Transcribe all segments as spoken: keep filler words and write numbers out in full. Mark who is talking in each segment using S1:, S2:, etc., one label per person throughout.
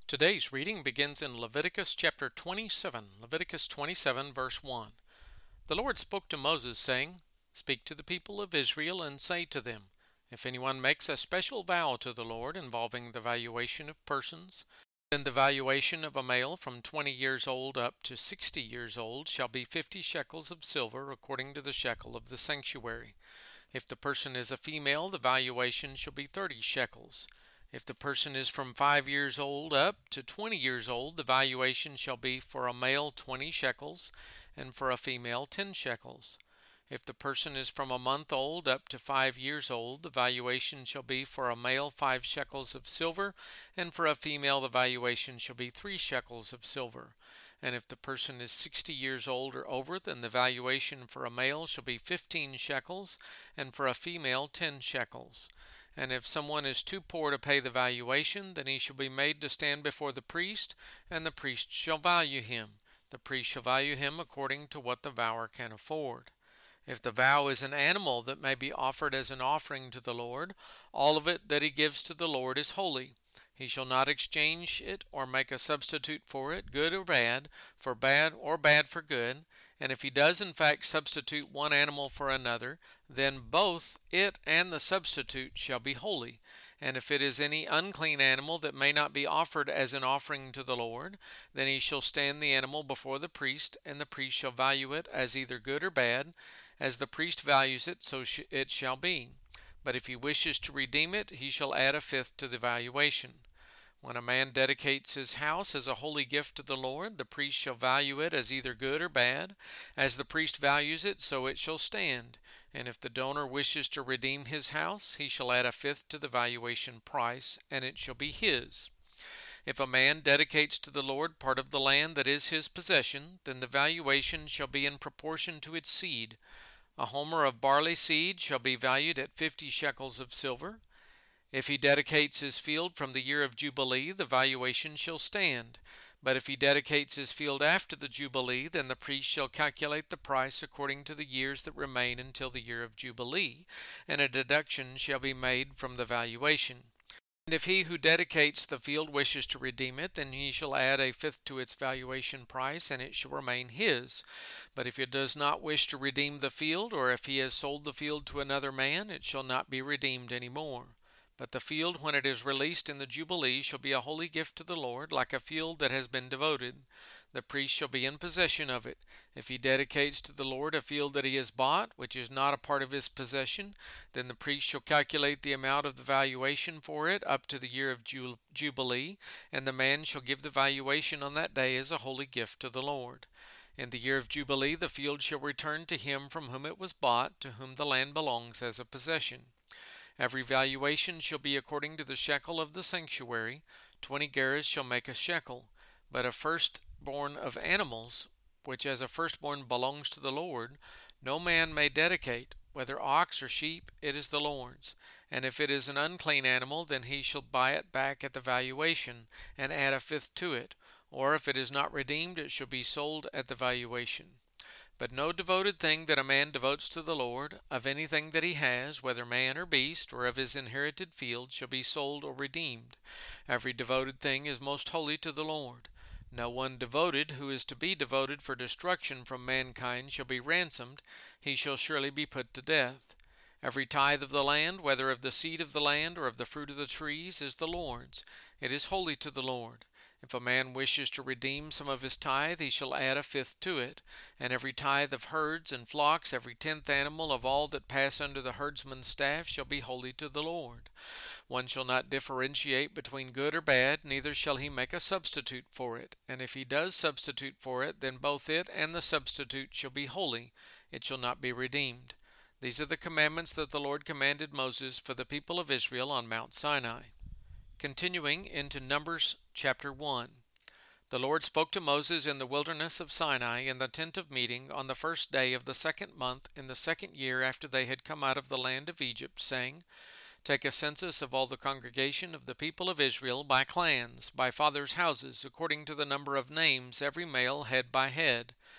S1: Today's reading begins in Leviticus chapter twenty-seven, Leviticus twenty-seven, verse one. The Lord spoke to Moses, saying, Speak to the people of Israel and say to them, If anyone makes a special vow to the Lord involving the valuation of persons, then the valuation of a male from twenty years old up to sixty years old shall be fifty shekels of silver according to the shekel of the sanctuary. If the person is a female, the valuation shall be thirty shekels. If the person is from five years old up to twenty years old, the valuation shall be for a male twenty shekels, and for a female ten shekels. If the person is from a month old up to five years old, the valuation shall be for a male five shekels of silver, and for a female the valuation shall be three shekels of silver. And if the person is sixty years old or over, then the valuation for a male shall be fifteen shekels, and for a female ten shekels. And if someone is too poor to pay the valuation, then he shall be made to stand before the priest, and the priest shall value him. The priest shall value him according to what the vower can afford. If the vow is an animal that may be offered as an offering to the Lord, all of it that he gives to the Lord is holy. He shall not exchange it or make a substitute for it, good or bad, for bad or bad for good. And if he does in fact substitute one animal for another, then both it and the substitute shall be holy. And if it is any unclean animal that may not be offered as an offering to the Lord, then he shall stand the animal before the priest, and the priest shall value it as either good or bad. As the priest values it, so sh- it shall be. But if he wishes to redeem it, he shall add a fifth to the valuation. When a man dedicates his house as a holy gift to the Lord, the priest shall value it as either good or bad. As the priest values it, so it shall stand. And if the donor wishes to redeem his house, he shall add a fifth to the valuation price, and it shall be his. If a man dedicates to the Lord part of the land that is his possession, then the valuation shall be in proportion to its seed. A homer of barley seed shall be valued at fifty shekels of silver. If he dedicates his field from the year of Jubilee, the valuation shall stand. But if he dedicates his field after the Jubilee, then the priest shall calculate the price according to the years that remain until the year of Jubilee, and a deduction shall be made from the valuation. And if he who dedicates the field wishes to redeem it, then he shall add a fifth to its valuation price, and it shall remain his. But if he does not wish to redeem the field, or if he has sold the field to another man, it shall not be redeemed any more. But the field, when it is released in the Jubilee, shall be a holy gift to the Lord, like a field that has been devoted. The priest shall be in possession of it. If he dedicates to the Lord a field that he has bought, which is not a part of his possession, then the priest shall calculate the amount of the valuation for it up to the year of Jubilee, and the man shall give the valuation on that day as a holy gift to the Lord. In the year of Jubilee, the field shall return to him from whom it was bought, to whom the land belongs as a possession. Every valuation shall be according to the shekel of the sanctuary. Twenty gerahs shall make a shekel. But a firstborn of animals, which as a firstborn belongs to the Lord, no man may dedicate, whether ox or sheep, it is the Lord's. And if it is an unclean animal, then he shall buy it back at the valuation, and add a fifth to it. Or if it is not redeemed, it shall be sold at the valuation. But no devoted thing that a man devotes to the Lord, of anything that he has, whether man or beast, or of his inherited field, shall be sold or redeemed. Every devoted thing is most holy to the Lord. No one devoted who is to be devoted for destruction from mankind shall be ransomed. He shall surely be put to death. Every tithe of the land, whether of the seed of the land or of the fruit of the trees, is the Lord's. It is holy to the Lord. If a man wishes to redeem some of his tithe, he shall add a fifth to it. And every tithe of herds and flocks, every tenth animal of all that pass under the herdsman's staff, shall be holy to the Lord. One shall not differentiate between good or bad, neither shall he make a substitute for it. And if he does substitute for it, then both it and the substitute shall be holy. It shall not be redeemed. These are the commandments that the Lord commanded Moses for the people of Israel on Mount Sinai. Continuing into Numbers chapter one. The Lord spoke to Moses in the wilderness of Sinai in the tent of meeting on the first day of the second month in the second year after they had come out of the land of Egypt, saying, Take a census of all the congregation of the people of Israel by clans, by fathers' houses, according to the number of names, every male head by head.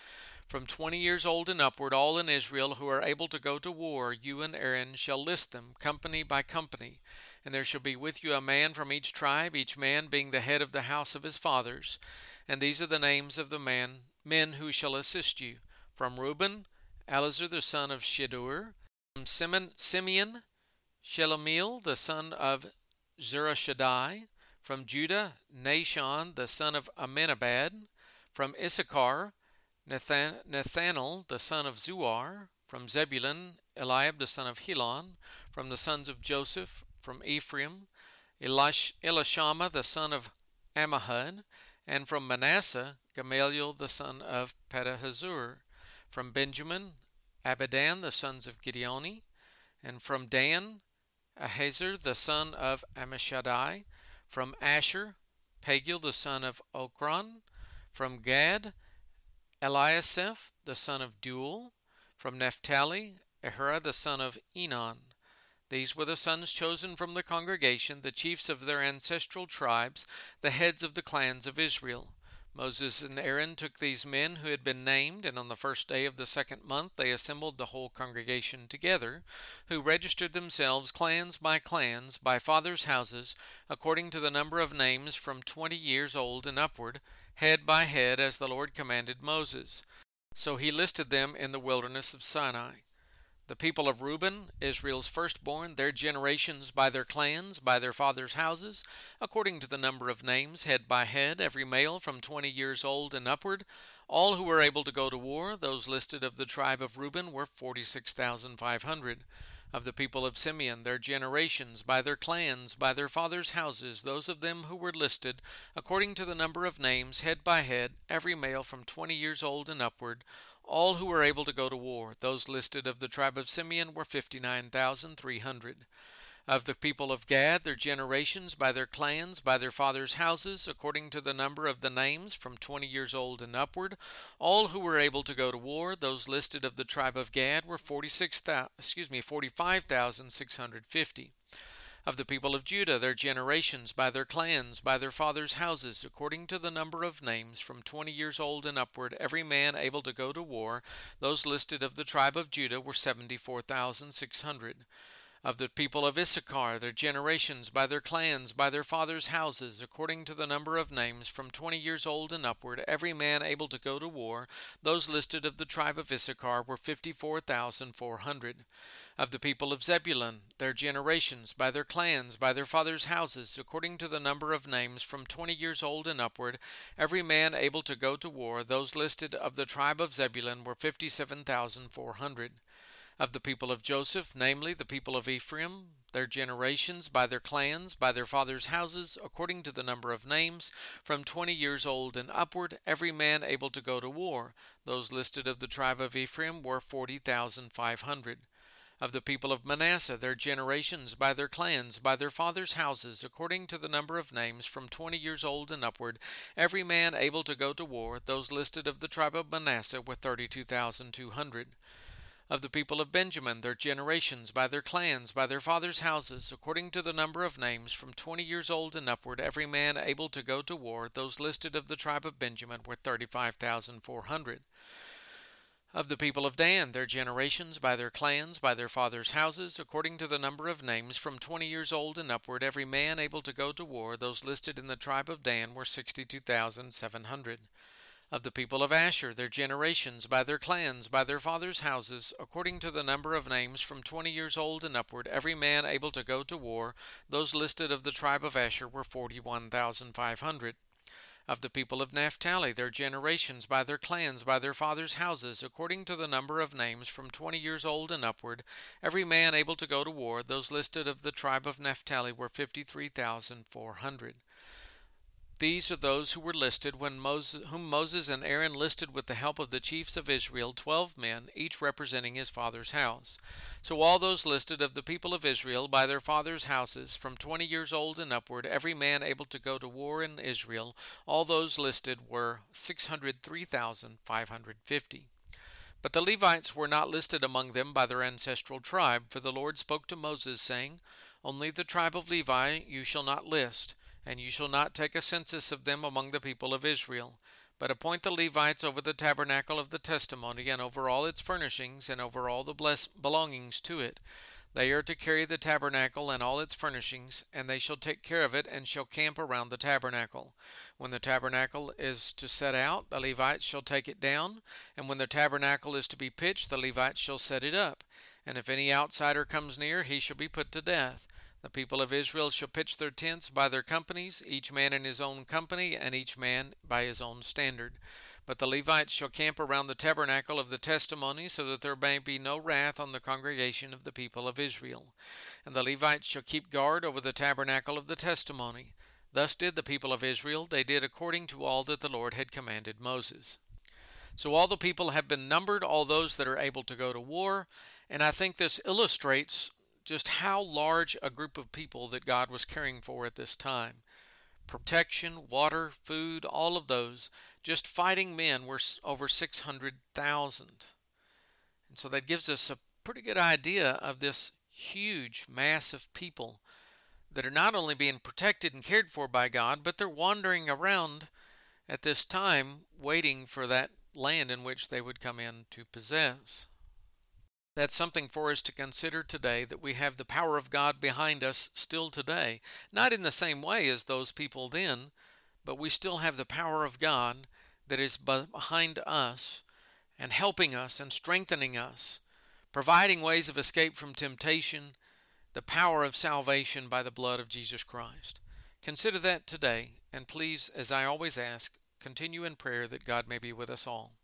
S1: From twenty years old and upward, all in Israel who are able to go to war, you and Aaron shall list them, company by company. And there shall be with you a man from each tribe, each man being the head of the house of his fathers. And these are the names of the man, men who shall assist you. From Reuben, Elazar the son of Shedeur. From Simeon, Shelomiel the son of Zurishaddai. From Judah, Nahshon the son of Amminabad. From Issachar, Nathan, Nathanael the son of Zuar. From Zebulun, Eliab the son of Helon. From the sons of Joseph, from Ephraim, Elish, Elishama the son of Ammihud. And from Manasseh, Gamaliel the son of Pedahzur. From Benjamin, Abidan the sons of Gideoni. And from Dan, Ahiezer the son of Ammishaddai. From Asher, Pagiel the son of Okran. From Gad, Eliasaph the son of Duel. From Naphtali, Ahira the son of Enon. These were the sons chosen from the congregation, the chiefs of their ancestral tribes, the heads of the clans of Israel. Moses and Aaron took these men who had been named, and on the first day of the second month they assembled the whole congregation together, who registered themselves clans by clans, by fathers' houses, according to the number of names from twenty years old and upward, head by head, as the Lord commanded Moses. So he listed them in the wilderness of Sinai. The people of Reuben, Israel's firstborn, their generations by their clans, by their fathers' houses, according to the number of names, head by head, every male from twenty years old and upward. All who were able to go to war, those listed of the tribe of Reuben, were forty-six thousand five hundred. Of the people of Simeon, their generations, by their clans, by their fathers' houses, those of them who were listed, according to the number of names, head by head, every male from twenty years old and upward. All who were able to go to war, those listed of the tribe of Simeon, were fifty-nine thousand three hundred. Of the people of Gad, their generations, by their clans, by their fathers' houses, according to the number of the names, from twenty years old and upward, all who were able to go to war, those listed of the tribe of Gad, were forty-six thousand, excuse me, forty-five thousand six hundred fifty. Of the people of Judah, their generations, by their clans, by their fathers' houses, according to the number of names, from twenty years old and upward, every man able to go to war, those listed of the tribe of Judah were seventy-four thousand six hundred. Of the people of Issachar, their generations, by their clans, by their fathers' houses, according to the number of names, from twenty years old and upward, every man able to go to war, those listed of the tribe of Issachar were fifty-four thousand four hundred. Of the people of Zebulun, their generations, by their clans, by their fathers' houses, according to the number of names, from twenty years old and upward, every man able to go to war, those listed of the tribe of Zebulun were fifty-seven thousand four hundred. Of the people of Joseph, namely the people of Ephraim, their generations, by their clans, by their fathers' houses, according to the number of names, from twenty years old and upward, every man able to go to war, those listed of the tribe of Ephraim were forty thousand five hundred. Of the people of Manasseh, their generations, by their clans, by their fathers' houses, according to the number of names, from twenty years old and upward, every man able to go to war, those listed of the tribe of Manasseh were thirty-two thousand two hundred. Of the people of Benjamin, their generations, by their clans, by their fathers' houses, according to the number of names, from twenty years old and upward, every man able to go to war, those listed of the tribe of Benjamin were thirty-five thousand four hundred. Of the people of Dan, their generations, by their clans, by their fathers' houses, according to the number of names, from twenty years old and upward, every man able to go to war, those listed in the tribe of Dan were sixty-two thousand seven hundred. Of the people of Asher, their generations, by their clans, by their fathers' houses, according to the number of names, from twenty years old and upward, every man able to go to war, those listed of the tribe of Asher were forty-one thousand five hundred. Of the people of Naphtali, their generations, by their clans, by their fathers' houses, according to the number of names, from twenty years old and upward, every man able to go to war, those listed of the tribe of Naphtali were fifty-three thousand four hundred. These are those who were listed when Moses, whom Moses and Aaron listed with the help of the chiefs of Israel, twelve men, each representing his father's house. So all those listed of the people of Israel by their fathers' houses, from twenty years old and upward, every man able to go to war in Israel, all those listed were six hundred three thousand five hundred fifty. But the Levites were not listed among them by their ancestral tribe, for the Lord spoke to Moses, saying, Only the tribe of Levi you shall not list, and you shall not take a census of them among the people of Israel. But appoint the Levites over the tabernacle of the testimony, and over all its furnishings, and over all the bless- belongings to it. They are to carry the tabernacle and all its furnishings, and they shall take care of it, and shall camp around the tabernacle. When the tabernacle is to set out, the Levites shall take it down, and when the tabernacle is to be pitched, the Levites shall set it up. And if any outsider comes near, he shall be put to death. The people of Israel shall pitch their tents by their companies, each man in his own company, and each man by his own standard. But the Levites shall camp around the tabernacle of the testimony, so that there may be no wrath on the congregation of the people of Israel. And the Levites shall keep guard over the tabernacle of the testimony. Thus did the people of Israel. They did according to all that the Lord had commanded Moses. So all the people have been numbered, all those that are able to go to war, and I think this illustrates just how large a group of people that God was caring for at this time. Protection, water, food, all of those. Just fighting men were over six hundred thousand. And so that gives us a pretty good idea of this huge mass of people that are not only being protected and cared for by God, but they're wandering around at this time waiting for that land in which they would come in to possess. That's something for us to consider today, that we have the power of God behind us still today. Not in the same way as those people then, but we still have the power of God that is behind us and helping us and strengthening us, providing ways of escape from temptation, the power of salvation by the blood of Jesus Christ. Consider that today, and please, as I always ask, continue in prayer that God may be with us all.